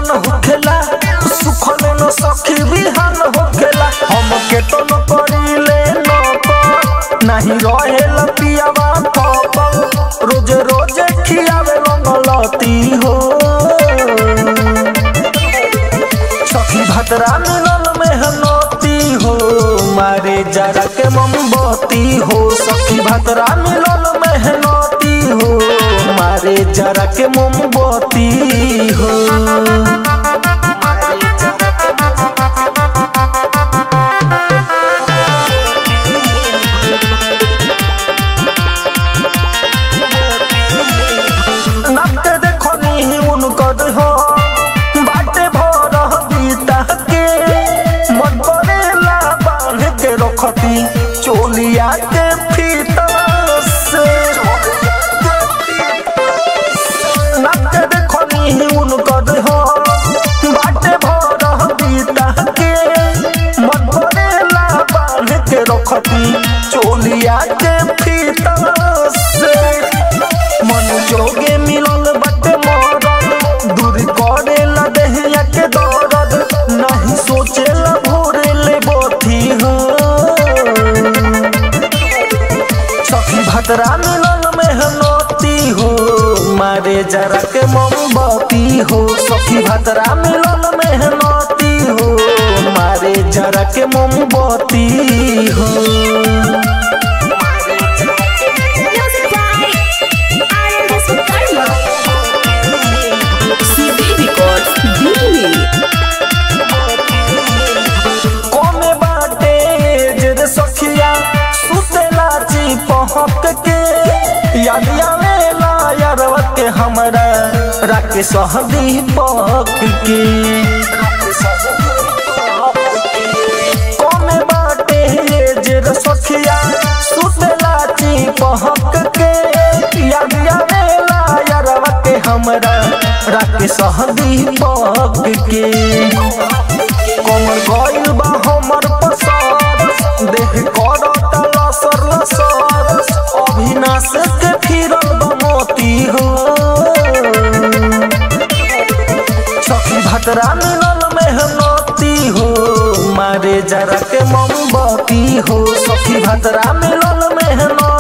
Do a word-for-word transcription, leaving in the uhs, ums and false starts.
मन होखेला सुखल न सखी बिहान होखेला हम के तो न करिले न को नहीं रहेला पियावा थपल रोज रोज खियावे रंगलती हो सखी भतरा मिलल मेहनती हो मारे जरा के मोमबत्ती हो सखी भतरा मिलल मेहनती हो मारे जरा के मोमबत्ती हो नाते देखो नहीं उनकर हो बाटे भर बीता के मन करेला बांध के रखती चोलिया के फीता से नाते देखो नहीं उनकर हो बाटे भर बीता के मन करेला बांध के रखती चोलिया के फीता से मन जोगे मिलल बटे मरद दूर करेला देहिया के दर्द नहीं सोचेला भोरे ले बोथी हो सखी भतरा मिलल मेहनती हो मारे जरा के मोमबत्ती हो सखी भतरा मिलल मेहनती हो मारे जरा के मोमबत्ती हो कोमे बाटे जे सखिया सुतेला ची पहक के याद आवेला यारवा के हमरा राके सहदी पक के कोमे बाटे जे सखिया सुतेला ची पहक के याद आवेला यारवा के हमरा राके सहदी पक के कमर गइल बा हमर पसार देख करता लसर लसर अभिनाश के फिरल बा मोती हो सखी भतरा मिलल मेहनती हो मारे जरा के मोमबत्ती हो सखी भतरा मिलल मेहनती